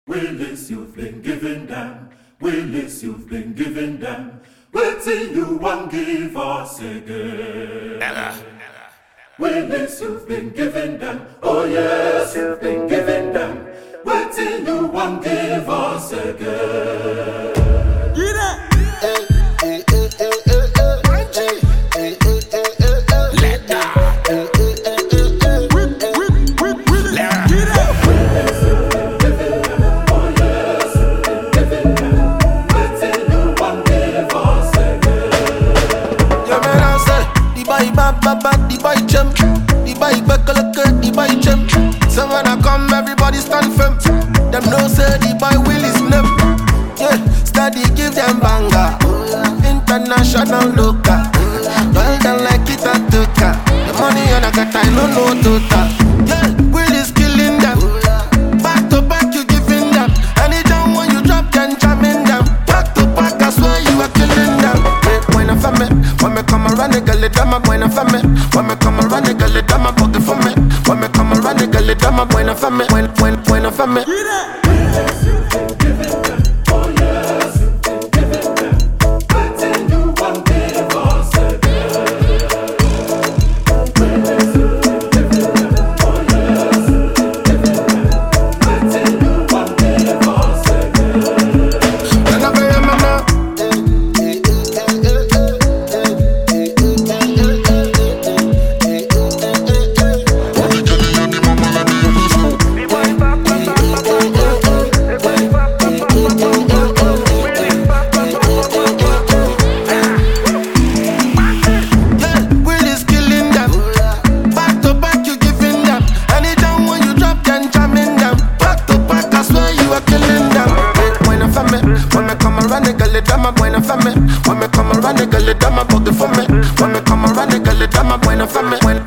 Willis, you've been giving them. Willis, you've been giving them. Wait till you won't give us again. Willis, you've been giving them. Oh yes, you've been giving them. Wait till you won't give us again. Get it! The boy jump, the boy back the boy jump. So when I come, everybody stand firm. Them know say the boy will is name. Yeah, steady give them banger. International local. Well done like it a toka. The money on a got I don't know total. Yeah, will is killing them. Back to back you giving them. Anytime when you drop then jamming them. Back to back I swear you are killing them. When I find me, when me come around the girl, it my when I find me. When me come around the girl, it my pocket for me. When me come around the girl, it my when I find me. When I find me. Willis, you've been giving them. Oh yes, you've been giving them. Wait till you won't give us again. Willis, you've been giving them. Oh yes, you've been giving them. Wait till you won't give us again. When I be a man now. When me come around the girl, it my pocket for me. When me come around the girl, it my when I find me.